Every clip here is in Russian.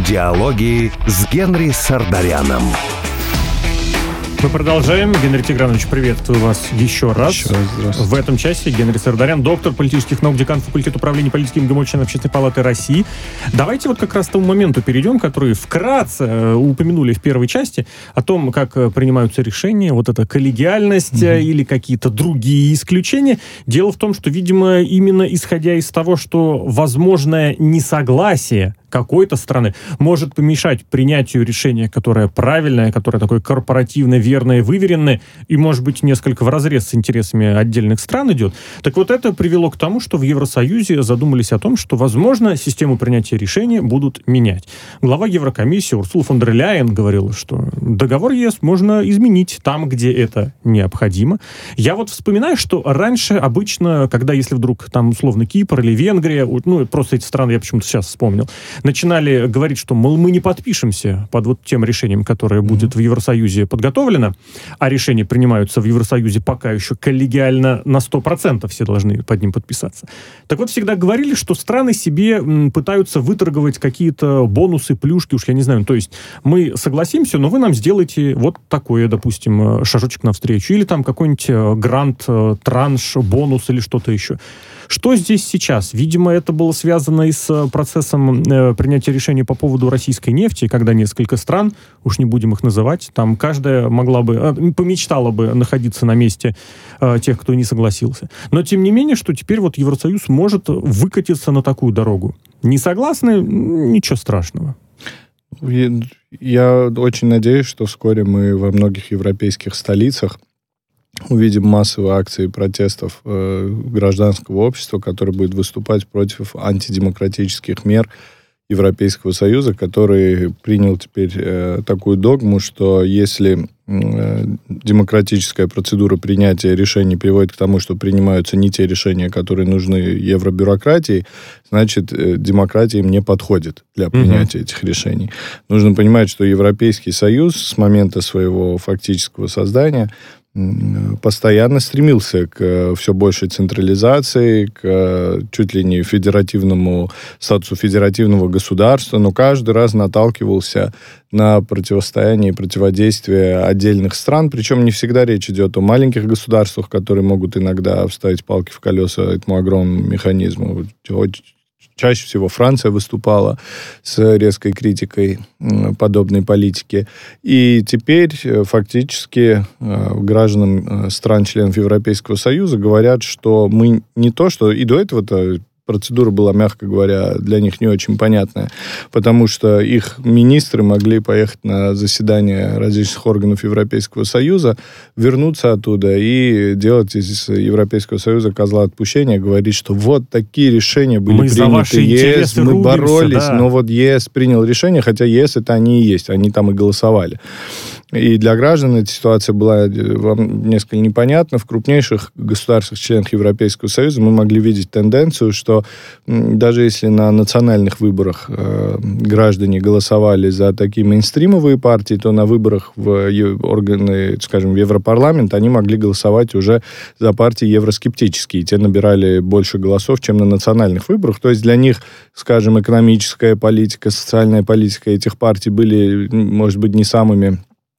Диалоги с Генри Сардаряном. Мы продолжаем. Генри Тигранович, приветствую вас еще раз. В этом часе Генри Сардарян, доктор политических наук, декан факультета управления политики МГИМО, член Общественной палаты России. Давайте вот как раз к тому моменту перейдем, который вкратце упомянули в первой части, о том, как принимаются решения, вот эта коллегиальность или какие-то другие исключения. Дело в том, что, видимо, именно исходя из того, что возможное несогласие какой-то страны может помешать принятию решения, которое правильное, которое такое корпоративное, верное, выверенное, и, может быть, несколько вразрез с интересами отдельных стран идет. Так вот, это привело к тому, что в Евросоюзе задумались о том, что, возможно, систему принятия решений будут менять. Глава Еврокомиссии Урсула фон дер Ляйен говорила, что договор ЕС можно изменить там, где это необходимо. Я вот вспоминаю, что раньше обычно, когда, если вдруг там, условно, Кипр или Венгрия, ну, просто эти страны я почему-то сейчас вспомнил, начинали говорить, что, мол, мы не подпишемся под вот тем решением, которое будет в Евросоюзе подготовлено, а решения принимаются в Евросоюзе пока еще коллегиально на 100%, все должны под ним подписаться. Так вот, всегда говорили, что страны себе пытаются выторговать какие-то бонусы, плюшки, уж я не знаю, то есть мы согласимся, но вы нам сделаете вот такое, допустим, шажочек навстречу, или там какой-нибудь грант, транш, бонус или что-то еще. Что здесь сейчас? Видимо, это было связано и с процессом принятия решений по поводу российской нефти, когда несколько стран, уж не будем их называть, там каждая могла бы, помечтала бы находиться на месте тех, кто не согласился. Но, тем не менее, что теперь вот Евросоюз может выкатиться на такую дорогу. Не согласны? Ничего страшного. Я очень надеюсь, что вскоре мы во многих европейских столицах увидим массовые акции протестов гражданского общества, которое будет выступать против антидемократических мер Европейского Союза, который принял теперь такую догму, что если демократическая процедура принятия решений приводит к тому, что принимаются не те решения, которые нужны евробюрократии, значит, демократия им не подходит для принятия этих решений. Нужно понимать, что Европейский Союз с момента своего фактического создания постоянно стремился к все большей централизации, к чуть ли не федеративному статусу федеративного государства, но каждый раз наталкивался на противостояние и противодействие отдельных стран, причем не всегда речь идет о маленьких государствах, которые могут иногда вставить палки в колеса этому огромному механизму. Чаще всего Франция выступала с резкой критикой подобной политики. И теперь фактически гражданам стран-членов Европейского Союза говорят, что мы не то, что и до этого-то процедура была, мягко говоря, для них не очень понятная, потому что их министры могли поехать на заседание различных органов Европейского Союза, вернуться оттуда и делать из Европейского Союза козла отпущения, говорить, что вот такие решения были приняты ЕС, мы боролись, но вот ЕС принял решение, хотя ЕС это они и есть, они там и голосовали. И для граждан эта ситуация была несколько непонятна. В крупнейших государствах-членах Европейского Союза мы могли видеть тенденцию, что даже если на национальных выборах граждане голосовали за такие мейнстримовые партии, то на выборах в органы, скажем, в Европарламент они могли голосовать уже за партии евроскептические. Те набирали больше голосов, чем на национальных выборах. То есть для них, скажем, экономическая политика, социальная политика этих партий были, может быть, не самыми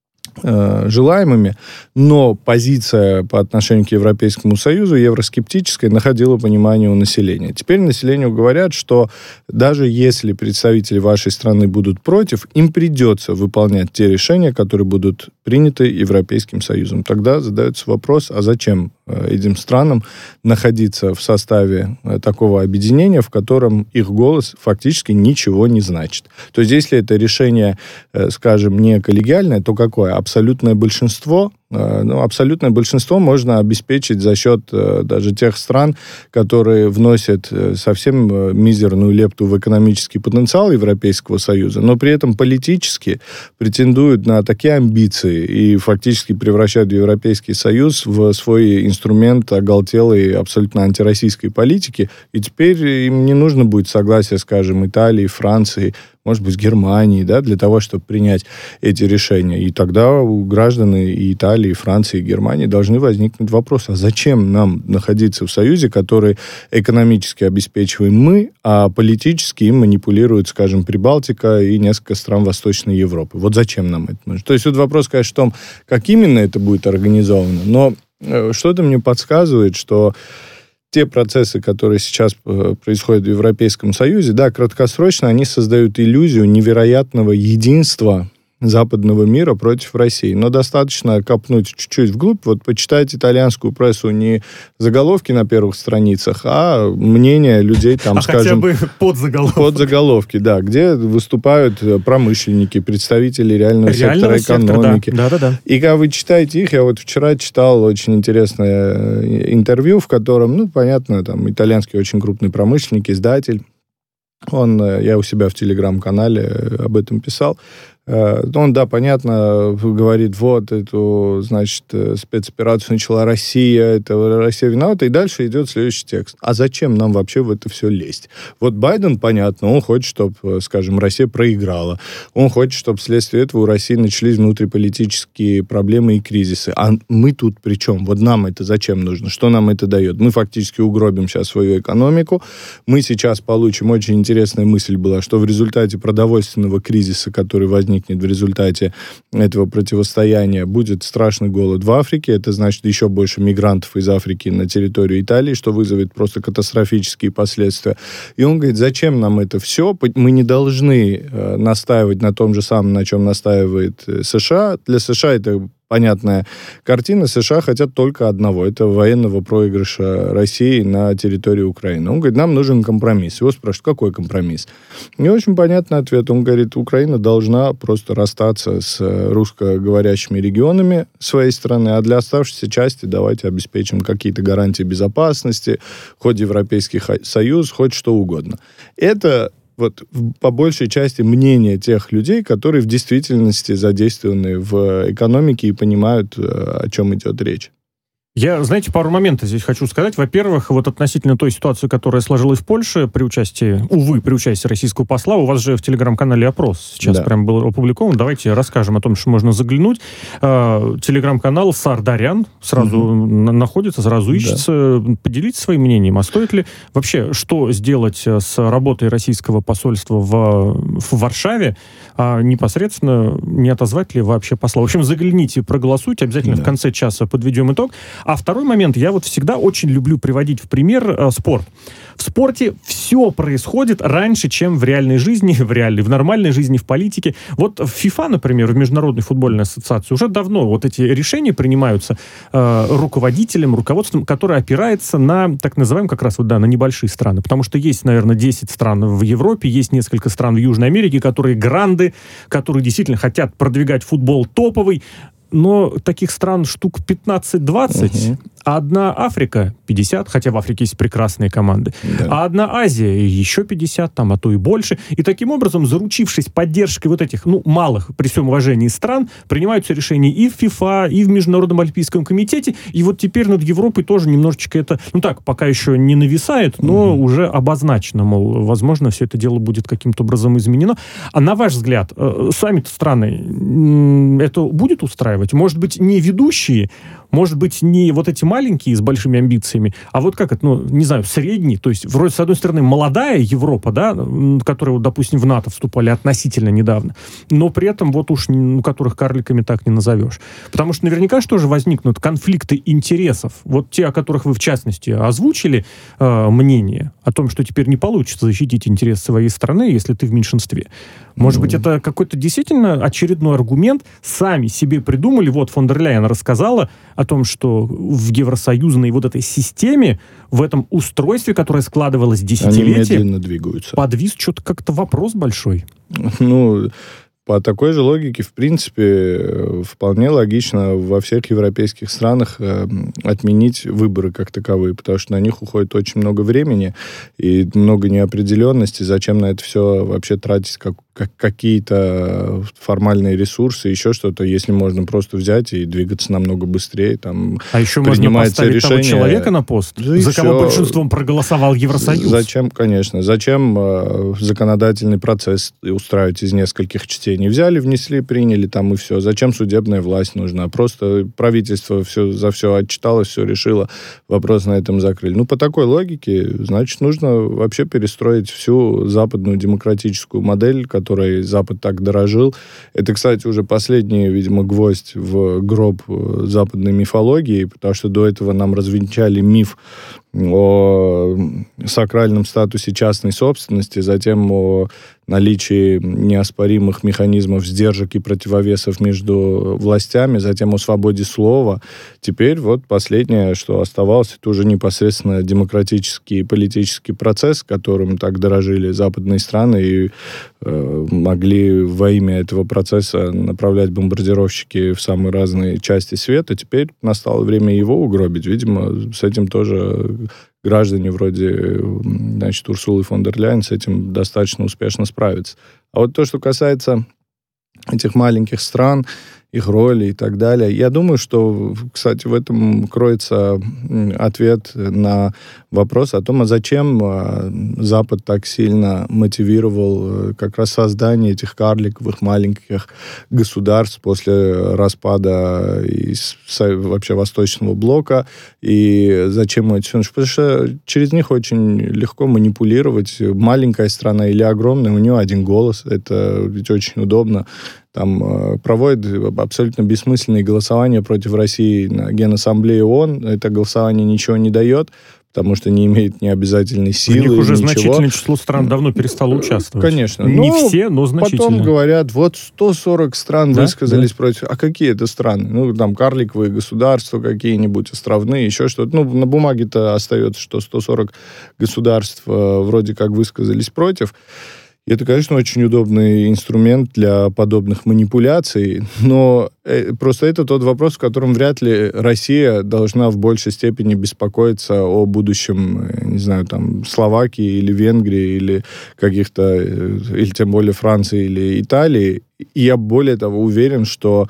желаемыми, но позиция по отношению к Европейскому Союзу евроскептическая находила понимание у населения. Теперь населению говорят, что даже если представители вашей страны будут против, им придется выполнять те решения, которые будут приняты Европейским Союзом. Тогда задается вопрос, а зачем этим странам находиться в составе такого объединения, в котором их голос фактически ничего не значит. То есть, если это решение, скажем, не коллегиальное, то какое? Абсолютное большинство. Абсолютное большинство можно обеспечить за счет даже тех стран, которые вносят совсем мизерную лепту в экономический потенциал Европейского Союза, но при этом политически претендуют на такие амбиции и фактически превращают Европейский Союз в свой инструмент оголтелой абсолютно антироссийской политики, и теперь им не нужно будет согласие, скажем, Италии, Франции, может быть, Германии, да, для того, чтобы принять эти решения. И тогда у граждан и Италии, и Франции, и Германии должны возникнуть вопросы, а зачем нам находиться в союзе, который экономически обеспечиваем мы, а политически им манипулируют, скажем, Прибалтика и несколько стран Восточной Европы. Вот зачем нам это нужно? То есть вот вопрос, конечно, в том, как именно это будет организовано, но что-то мне подсказывает, что те процессы, которые сейчас происходят в Европейском Союзе, да, краткосрочно они создают иллюзию невероятного единства западного мира против России. Но достаточно копнуть чуть-чуть вглубь, вот почитать итальянскую прессу, не заголовки на первых страницах, а мнение людей, там, скажем... хотя бы подзаголовки. Подзаголовки, да, где выступают промышленники, представители реального сектора экономики. Да. И когда вы читаете их, я вот вчера читал очень интересное интервью, в котором, ну, понятно, там, итальянский очень крупный промышленник, издатель, я у себя в Телеграм-канале об этом писал. Он, да, понятно, говорит, вот, эту, значит, спецоперацию начала Россия, это Россия виновата, и дальше идет следующий текст. А зачем нам вообще в это все лезть? Вот Байден, понятно, он хочет, чтобы, скажем, Россия проиграла. Он хочет, чтобы вследствие этого у России начались внутриполитические проблемы и кризисы. А мы тут при чем? Вот нам это зачем нужно? Что нам это дает? Мы фактически угробим сейчас свою экономику. Мы сейчас получим, очень интересная мысль была, что в результате продовольственного кризиса, который возник в результате этого противостояния, будет страшный голод в Африке. Это значит еще больше мигрантов из Африки на территорию Италии, что вызовет просто катастрофические последствия. И он говорит, зачем нам это все? Мы не должны настаивать на том же самом, на чем настаивает США. Для США это понятная картина. США хотят только одного. Это военного проигрыша России на территории Украины. Он говорит, нам нужен компромисс. Его спрашивают, какой компромисс? И очень понятный ответ. Он говорит, Украина должна просто расстаться с русскоговорящими регионами своей страны, а для оставшейся части давайте обеспечим какие-то гарантии безопасности, хоть Европейский Союз, хоть что угодно. Это вот по большей части мнение тех людей, которые в действительности задействованы в экономике и понимают, о чем идет речь. Я, знаете, пару моментов здесь хочу сказать. Во-первых, вот относительно той ситуации, которая сложилась в Польше при участии российского посла, у вас же в Телеграм-канале опрос сейчас прям был опубликован. Давайте расскажем о том, что можно заглянуть. Телеграм-канал Сардарян сразу находится, сразу ищется. Да. Поделитесь своим мнением. А стоит ли вообще, что сделать с работой российского посольства в Варшаве, а непосредственно не отозвать ли вообще посла? В общем, загляните, проголосуйте. Обязательно в конце часа подведем итог. А второй момент, я вот всегда очень люблю приводить в пример спорт. В спорте все происходит раньше, чем в реальной жизни, в нормальной жизни, в политике. Вот в ФИФА, например, в Международной футбольной ассоциации, уже давно вот эти решения принимаются руководителем, руководством, которое опирается на, так называемые, как раз вот, да, на небольшие страны. Потому что есть, наверное, 10 стран в Европе, есть несколько стран в Южной Америке, которые гранды, которые действительно хотят продвигать футбол топовый. Но таких стран штук 15-20, а одна Африка 50, хотя в Африке есть прекрасные команды, а одна Азия еще 50, там, а то и больше. И таким образом, заручившись поддержкой вот этих, малых, при всем уважении стран, принимаются решения и в ФИФА, и в Международном олимпийском комитете, и вот теперь над Европой тоже немножечко это, пока еще не нависает, но уже обозначено, мол, возможно, все это дело будет каким-то образом изменено. А на ваш взгляд, сами-то страны это будет устраивать? Может быть, не ведущие, может быть, не вот эти маленькие с большими амбициями, а вот как это, средний, то есть, вроде, с одной стороны, молодая Европа, да, которая, допустим, в НАТО вступали относительно недавно, но при этом вот уж, которых карликами так не назовешь. Потому что наверняка что же возникнут конфликты интересов. Вот те, о которых вы, в частности, озвучили мнение о том, что теперь не получится защитить интересы своей страны, если ты в меньшинстве. Может быть, это какой-то действительно очередной аргумент, сами себе придумали. Вот фон дер Ляйен рассказала о том, что в евросоюзной вот этой системе, в этом устройстве, которое складывалось десятилетия, они медленно двигаются. Подвис что-то как-то вопрос большой. по такой же логике, в принципе, вполне логично во всех европейских странах отменить выборы как таковые, потому что на них уходит очень много времени и много неопределенности. Зачем на это все вообще тратить какие-то формальные ресурсы, еще что-то, если можно просто взять и двигаться намного быстрее. Там, а еще можно поставить того человека на пост, да за кого большинством проголосовал Евросоюз. Зачем, конечно. Зачем законодательный процесс устраивать из нескольких чтений? Взяли, внесли, приняли там и все. Зачем судебная власть нужна? Просто правительство за все отчиталось, все решило, вопрос на этом закрыли. Ну, по такой логике, значит, нужно вообще перестроить всю западную демократическую модель, которой Запад так дорожил. Это, кстати, уже последний, видимо, гвоздь в гроб западной мифологии, потому что до этого нам развенчали миф о сакральном статусе частной собственности, затем о наличии неоспоримых механизмов сдержек и противовесов между властями, затем о свободе слова. Теперь вот последнее, что оставалось, это уже непосредственно демократический и политический процесс, которым так дорожили западные страны и могли во имя этого процесса направлять бомбардировщики в самые разные части света. Теперь настало время его угробить. Видимо, с этим тоже граждане вроде, значит, Урсулы фон дер Ляйен с этим достаточно успешно справятся. А вот то, что касается этих маленьких стран, их роли и так далее, я думаю, что, кстати, в этом кроется ответ на вопрос о том, а зачем Запад так сильно мотивировал как раз создание этих карликовых маленьких государств после распада вообще Восточного блока, и зачем это все? Потому что через них очень легко манипулировать. Маленькая страна или огромная, у нее один голос, это ведь очень удобно. Там проводят абсолютно бессмысленные голосования против России на Генассамблее ООН. Это голосование ничего не дает, потому что не имеет ни обязательной силы, ничего. В них уже ничего. Значительное число стран давно перестало участвовать. Конечно. Не все, но значительно. Потом говорят, вот 140 стран высказались против. А какие это страны? Ну, там карликовые государства какие-нибудь, островные, еще что-то. Ну, на бумаге-то остается, что 140 государств вроде как высказались против. И это, конечно, очень удобный инструмент для подобных манипуляций, но просто это тот вопрос, в котором вряд ли Россия должна в большей степени беспокоиться о будущем, не знаю, там, Словакии или Венгрии, или каких-то, или тем более Франции или Италии. И я, более того, уверен, что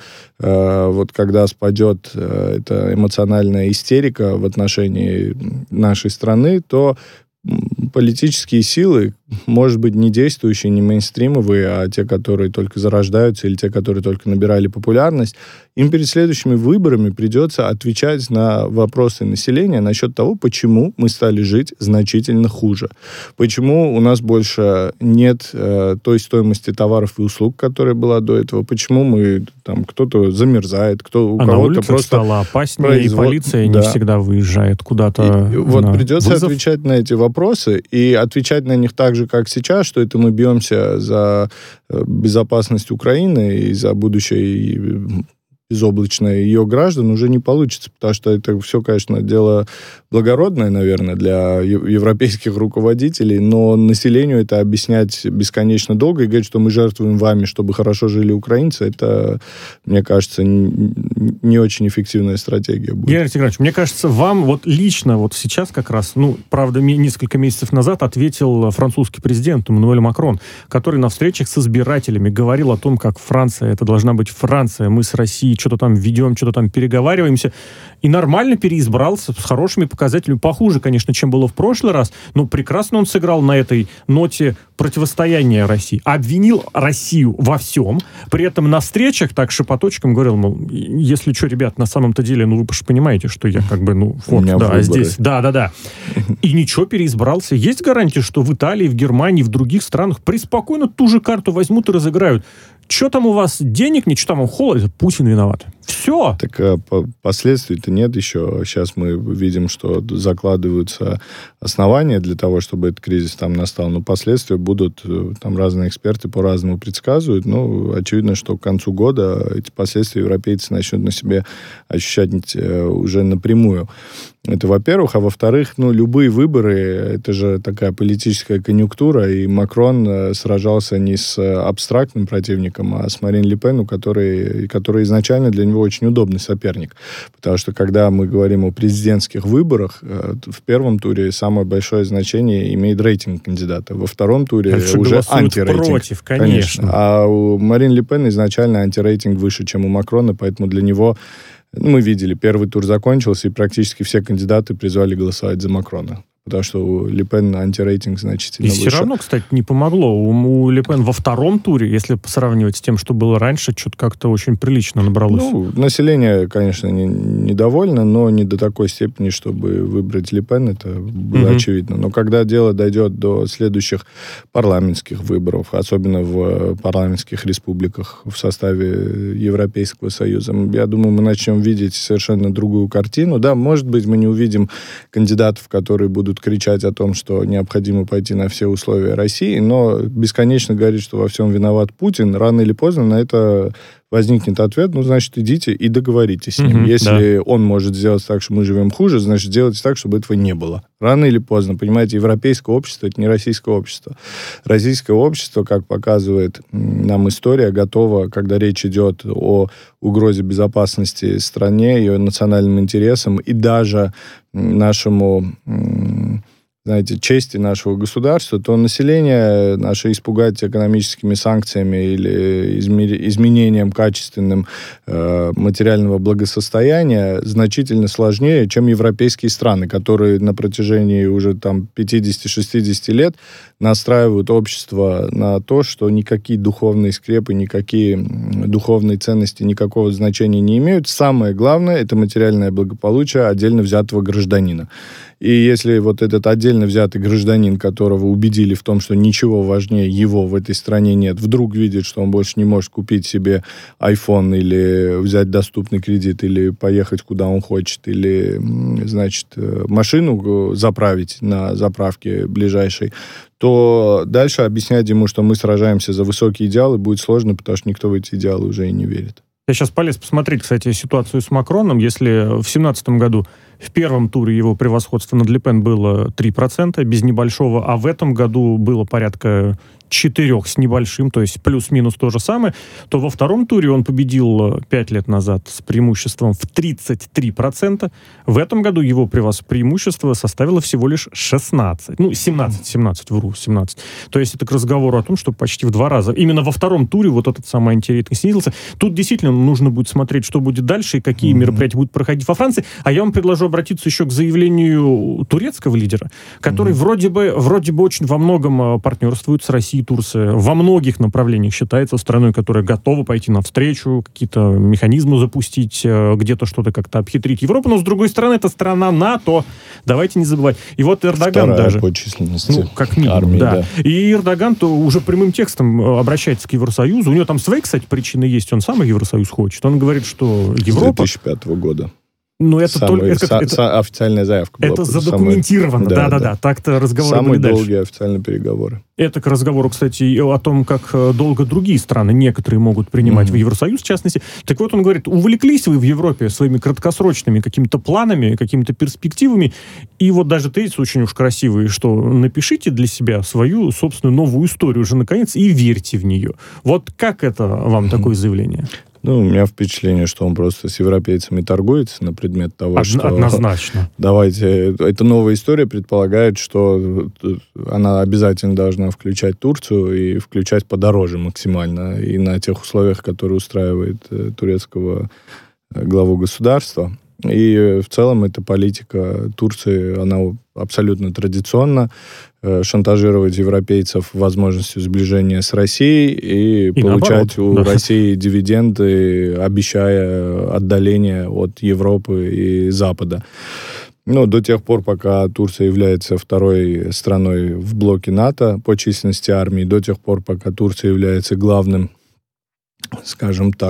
вот когда спадет эта эмоциональная истерика в отношении нашей страны, то политические силы, может быть, не действующие, не мейнстримовые, а те, которые только зарождаются, или те, которые только набирали популярность, им перед следующими выборами придется отвечать на вопросы населения насчет того, почему мы стали жить значительно хуже. Почему у нас больше нет той стоимости товаров и услуг, которая была до этого. Почему мы, там, кто-то замерзает, у кого-то на улицах просто стало опаснее, и полиция не всегда выезжает куда-то. Вот придется отвечать на эти вопросы, и отвечать на них так же, как сейчас, что это мы бьемся за безопасность Украины и за будущее безоблачное ее граждан, уже не получится, потому что это все, конечно, дело благородное, наверное, для европейских руководителей, но населению это объяснять бесконечно долго и говорить, что мы жертвуем вами, чтобы хорошо жили украинцы, это, мне кажется, не очень эффективная стратегия будет. Геннадий Тигранович, мне кажется, вам вот лично вот сейчас как раз, правда, несколько месяцев назад ответил французский президент Эммануэль Макрон, который на встречах с избирателями говорил о том, как Франция, это должна быть Франция, мы с Россией что-то там ведем, что-то там переговариваемся, и нормально переизбрался с хорошими показателями, похуже, конечно, чем было в прошлый раз, но прекрасно он сыграл на этой ноте противостояния России, обвинил Россию во всем, при этом на встречах так шепоточком говорил, мол, если что, ребят, на самом-то деле, вы же понимаете, что я как бы, здесь, да. И ничего, переизбрался. Есть гарантия, что в Италии, в Германии, в других странах преспокойно ту же карту возьмут и разыграют? Что там у вас, денег нет, что там холодно? Путин виноват. Все. Так последствий-то нет еще. Сейчас мы видим, что закладываются основания для того, чтобы этот кризис там настал. Но последствия будут, там разные эксперты по-разному предсказывают. Ну, очевидно, что к концу года эти последствия европейцы начнут на себе ощущать уже напрямую. Это во-первых. А во-вторых, ну, любые выборы, это же такая политическая конъюнктура, и Макрон сражался не с абстрактным противником, а с Марин Ле Пен, который изначально для него очень удобный соперник. Потому что, когда мы говорим о президентских выборах, в первом туре самое большое значение имеет рейтинг кандидата. Во втором туре Дальше уже антирейтинг. Против, конечно. А у Марин Ле Пен изначально антирейтинг выше, чем у Макрона, поэтому для него... Мы видели, первый тур закончился, и практически все кандидаты призвали голосовать за Макрона. Потому что у Ле Пен антирейтинг значительно выше. И все равно, кстати, не помогло. У Ле Пен во втором туре, если сравнивать с тем, что было раньше, что-то как-то очень прилично набралось. Ну, население, конечно, недовольно, но не до такой степени, чтобы выбрать Ле Пен, это было очевидно. Но когда дело дойдет до следующих парламентских выборов, особенно в парламентских республиках в составе Европейского Союза, я думаю, мы начнем видеть совершенно другую картину. Да, может быть, мы не увидим кандидатов, которые будут кричать о том, что необходимо пойти на все условия России, но бесконечно говорить, что во всем виноват Путин, рано или поздно на это возникнет ответ, ну, значит, идите и договоритесь с ним. Если он может сделать так, что мы живем хуже, значит, сделайте так, чтобы этого не было. Рано или поздно, понимаете, европейское общество — это не российское общество. Российское общество, как показывает нам история, готово, когда речь идет о угрозе безопасности стране, ее национальным интересам и даже нашему... знаете, чести нашего государства, то население наше испугать экономическими санкциями или изменением качественным материального благосостояния значительно сложнее, чем европейские страны, которые на протяжении уже там 50-60 лет настраивают общество на то, что никакие духовные скрепы, никакие духовные ценности никакого значения не имеют. Самое главное — это материальное благополучие отдельно взятого гражданина. И если вот этот отдельно взятый гражданин, которого убедили в том, что ничего важнее его в этой стране нет, вдруг видит, что он больше не может купить себе iPhone или взять доступный кредит, или поехать куда он хочет, или, значит, машину заправить на заправке ближайшей, то дальше объяснять ему, что мы сражаемся за высокие идеалы, будет сложно, потому что никто в эти идеалы уже и не верит. Я сейчас полез посмотреть, кстати, ситуацию с Макроном. Если в 2017 году в первом туре его превосходство над Ле Пен было 3%, без небольшого, а в этом году было порядка 4 с небольшим, то есть плюс-минус то же самое, то во втором туре он победил 5 лет назад с преимуществом в 33%. В этом году его преимущество составило всего лишь 16. Ну, 17, вру, 17. То есть это к разговору о том, что почти в 2 раза. Именно во втором туре вот этот самый антирейтинг снизился. Тут действительно нужно будет смотреть, что будет дальше и какие мероприятия будут проходить во Франции. А я вам предложу обратиться еще к заявлению турецкого лидера, который вроде бы очень во многом партнерствует с Россией. Турция во многих направлениях считается страной, которая готова пойти навстречу, какие-то механизмы запустить, где-то что-то как-то обхитрить Европу, но, с другой стороны, это страна НАТО, давайте не забывать. И вот Эрдоган вторая даже... по численности. Ну, как минимум, армии, да. И Эрдоган то уже прямым текстом обращается к Евросоюзу. У него там свои, кстати, причины есть. Он сам Евросоюз хочет. Он говорит, что Европа... С 2005 года. Но это только... Это официальная заявка была. Это задокументировано, да-да-да. Так-то разговоры самые были дальше. Самые долгие официальные переговоры. Это к разговору, кстати, о том, как долго другие страны, некоторые могут принимать в Евросоюз, в частности. Так вот, он говорит, увлеклись вы в Европе своими краткосрочными какими-то планами, какими-то перспективами, и вот даже тезис очень уж красивый, что напишите для себя свою собственную новую историю уже, наконец, и верьте в нее. Вот как это вам такое заявление? Ну, у меня впечатление, что он просто с европейцами торгуется на предмет того, что... Однозначно. Давайте... Эта новая история предполагает, что она обязательно должна включать Турцию и включать подороже максимально. И на тех условиях, которые устраивает турецкого главу государства. И в целом эта политика Турции, она абсолютно традиционна. Шантажировать европейцев возможностью сближения с Россией и получать наоборот, России дивиденды, обещая отдаление от Европы и Запада. Ну, до тех пор, пока Турция является второй страной в блоке НАТО по численности армии, до тех пор, пока Турция является главным, скажем так,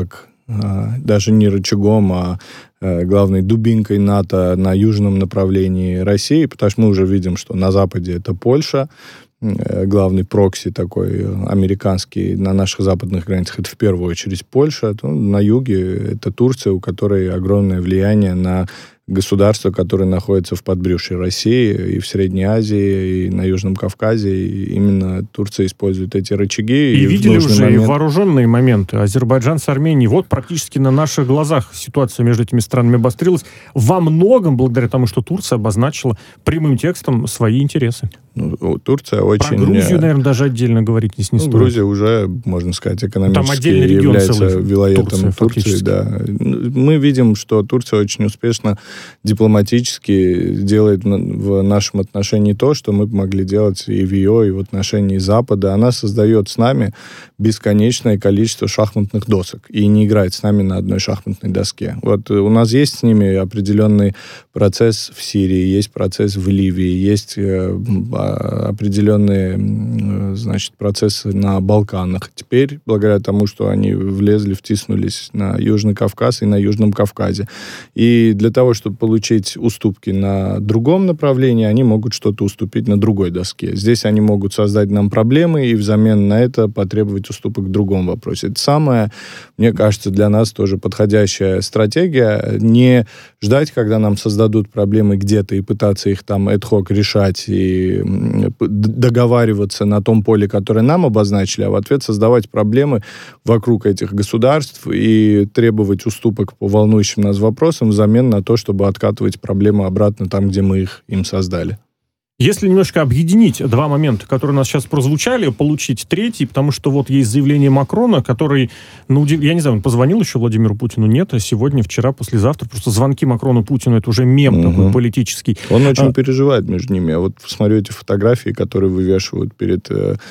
даже не рычагом, а главной дубинкой НАТО на южном направлении России, потому что мы уже видим, что на Западе это Польша, главный прокси такой американский на наших западных границах, это в первую очередь Польша, на юге это Турция, у которой огромное влияние на государства, которые находятся в подбрюшье России и в Средней Азии, и на Южном Кавказе. И именно Турция использует эти рычаги. И видели уже и вооруженные моменты. Азербайджан с Арменией. Вот практически на наших глазах ситуация между этими странами обострилась. Во многом благодаря тому, что Турция обозначила прямым текстом свои интересы. Турция очень... Про Грузию, наверное, даже отдельно говорить не стоит. Грузия уже, можно сказать, экономически является вилаятом Турции. Да. Мы видим, что Турция очень успешно дипломатически делает в нашем отношении то, что мы могли делать и в ее, и в отношении Запада. Она создает с нами бесконечное количество шахматных досок и не играет с нами на одной шахматной доске. Вот у нас есть с ними определенный процесс в Сирии, есть процесс в Ливии, есть определенные, значит, процессы на Балканах. Теперь, благодаря тому, что они втиснулись на Южный Кавказ и на Южном Кавказе. И для того, чтобы получить уступки на другом направлении, они могут что-то уступить на другой доске. Здесь они могут создать нам проблемы и взамен на это потребовать уступок в другом вопросе. Это самое, мне кажется, для нас тоже подходящая стратегия. Не ждать, когда нам создадут проблемы где-то и пытаться их там ad-hoc решать и договариваться на том поле, которое нам обозначили, а в ответ создавать проблемы вокруг этих государств и требовать уступок по волнующим нас вопросам взамен на то, чтобы откатывать проблемы обратно там, где мы их им создали. Если немножко объединить два момента, которые у нас сейчас прозвучали, получить третий, потому что вот есть заявление Макрона, который, я не знаю, он позвонил еще Владимиру Путину? Нет, а сегодня, вчера, послезавтра, просто звонки Макрону Путину, это уже мем такой политический. Он очень переживает между ними. А вот посмотрите фотографии, которые вывешивают перед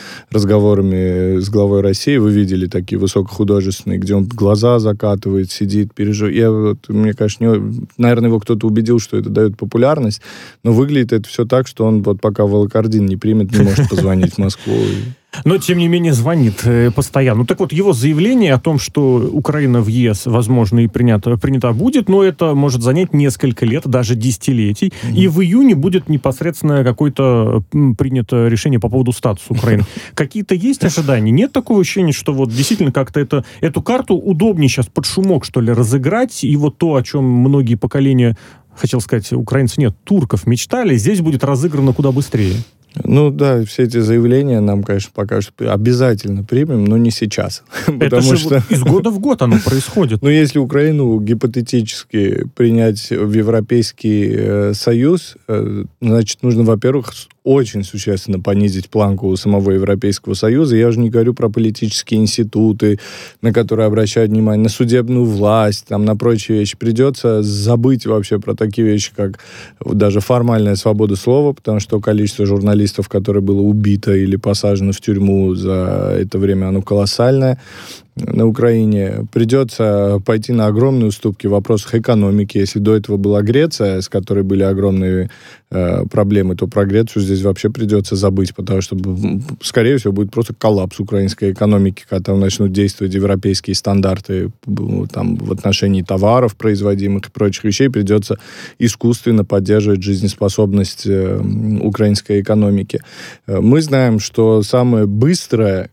разговорами с главой России, вы видели такие высокохудожественные, где он глаза закатывает, сидит, переживает. Мне кажется, наверное, его кто-то убедил, что это дает популярность, но выглядит это все так, что он вот пока волокордин не примет, не может позвонить в Москву. Но, тем не менее, звонит постоянно. Ну, так вот, его заявление о том, что Украина в ЕС, возможно, и принята будет, но это может занять несколько лет, даже десятилетий. И в июне будет непосредственно какое-то принято решение по поводу статуса Украины. Какие-то есть ожидания? Нет такого ощущения, что вот действительно как-то эту карту удобнее сейчас под шумок, что ли, разыграть, и вот то, о чем многие поколения, хотел сказать, украинцев нет, турков мечтали, здесь будет разыграно куда быстрее? Ну да, все эти заявления нам, конечно, покажут, обязательно примем, но не сейчас. Это же что... из года в год оно происходит. Но если Украину гипотетически принять в Европейский Союз, значит, нужно, во-первых, очень существенно понизить планку самого Европейского Союза. Я уже не говорю про политические институты, на которые обращают внимание, на судебную власть, там, на прочие вещи. Придется забыть вообще про такие вещи, как даже формальная свобода слова, потому что количество журналистов, которое было убито или посажено в тюрьму за это время, оно колоссальное на Украине. Придется пойти на огромные уступки в вопросах экономики. Если до этого была Греция, с которой были огромные проблемы, то про Грецию здесь вообще придется забыть, потому что, скорее всего, будет просто коллапс украинской экономики, когда там начнут действовать европейские стандарты там, в отношении товаров, производимых и прочих вещей. Придется искусственно поддерживать жизнеспособность украинской экономики. Мы знаем, что самое быстрое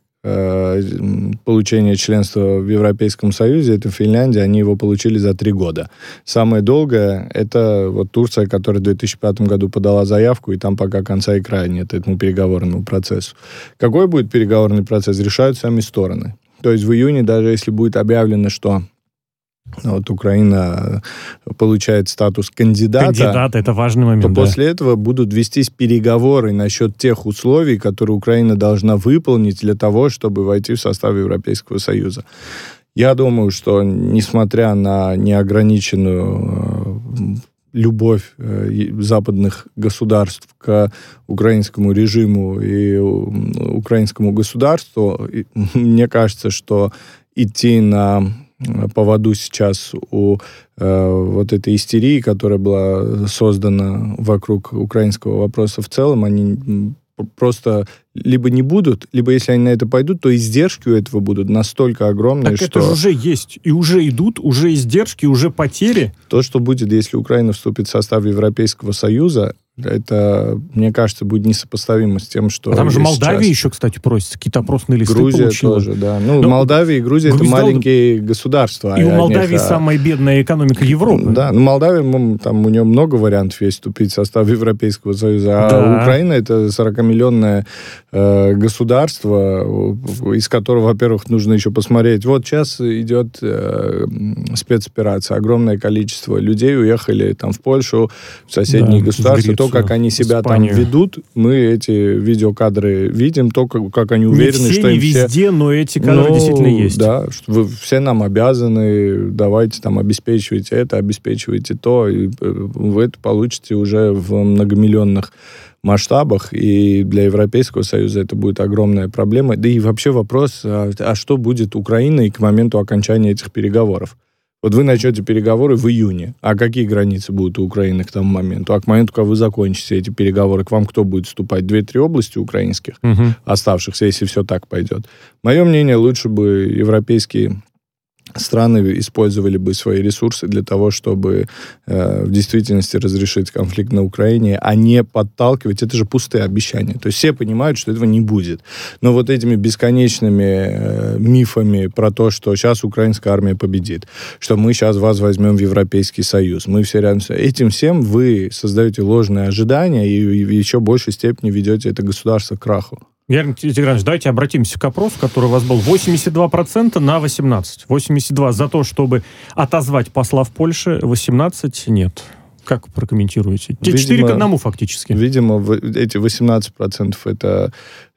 получение членства в Европейском Союзе, это Финляндия, они его получили за 3 года. Самое долгое, это вот Турция, которая в 2005 году подала заявку, и там пока конца и края нет этому переговорному процессу. Какой будет переговорный процесс, решают сами стороны. То есть в июне, даже если будет объявлено, что вот Украина получает статус кандидата, это важный момент, то после этого будут вестись переговоры насчет тех условий, которые Украина должна выполнить для того, чтобы войти в состав Европейского Союза. Я думаю, что, несмотря на неограниченную любовь западных государств к украинскому режиму и украинскому государству, мне кажется, что идти на поводу сейчас у вот этой истерии, которая была создана вокруг украинского вопроса в целом, они просто либо не будут, либо если они на это пойдут, то издержки у этого будут настолько огромные, так что... Так это же уже есть. И уже идут, уже издержки, уже потери. То, что будет, если Украина вступит в состав Европейского Союза, это, мне кажется, будет несопоставимо с тем, что... А там же Молдавия еще, кстати, просится. Какие-то опросные листы Грузия получила. Тоже, да. Ну, Молдавия и Грузия — это маленькие государства. И у Молдавии самая бедная экономика Европы. Да, ну, Молдавия, там у нее много вариантов есть вступить в состав Европейского Союза, а Украина — это 40-миллионное государство, из которого, во-первых, нужно еще посмотреть. Вот сейчас идет спецоперация. Огромное количество людей уехали там в Польшу, в соседние государства. То, как они себя Испанию. Там ведут, мы эти видеокадры видим, то, как они уверены, не все, что им не все... везде, но эти кадры действительно есть. Да, что вы все нам обязаны, давайте там обеспечивайте это, обеспечивайте то, и вы это получите уже в многомиллионных масштабах, и для Европейского Союза это будет огромная проблема. Да и вообще вопрос, а что будет Украиной к моменту окончания этих переговоров? Вот вы начнете переговоры в июне. А какие границы будут у Украины к тому моменту? А к моменту, когда вы закончите эти переговоры, к вам кто будет вступать? 2-3 области украинских, оставшихся, если все так пойдет? Мое мнение, лучше бы европейские страны использовали бы свои ресурсы для того, чтобы в действительности разрешить конфликт на Украине, а не подталкивать. Это же пустые обещания. То есть все понимают, что этого не будет. Но вот этими бесконечными мифами про то, что сейчас украинская армия победит, что мы сейчас вас возьмем в Европейский Союз, мы все рядом... Этим всем вы создаете ложные ожидания и в еще большей степени ведете это государство к краху. Генрий Тигранович, давайте обратимся к опросу, который у вас был. 82% на 18%. 82% за то, чтобы отозвать посла в Польше, 18% нет. Как прокомментируете? 4 к 1 фактически. Видимо, эти 18% это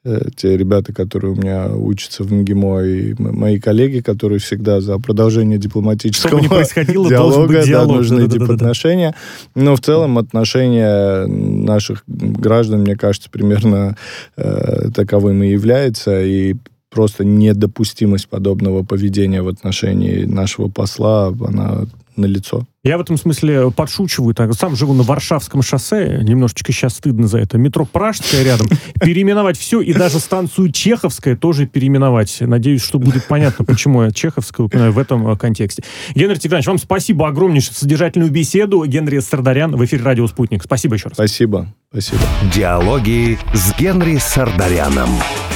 те ребята, которые у меня учатся в МГИМО, и мои коллеги, которые всегда за продолжение дипломатического диалога, нужны дипотношения. Но в целом отношения наших граждан, мне кажется, примерно таковым и является, и просто недопустимость подобного поведения в отношении нашего посла, она налицо. Я в этом смысле подшучиваю. Сам живу на Варшавском шоссе. Немножечко сейчас стыдно за это. Метро Пражское рядом. Переименовать все, и даже станцию Чеховская тоже переименовать. Надеюсь, что будет понятно, почему я Чеховскую упоминаю в этом контексте. Генрий Тигранович, вам спасибо огромнейшее за содержательную беседу. Генрий Сардарян в эфире «Радио Спутник». Спасибо еще раз. Спасибо. Диалоги с Генри Сардаряном.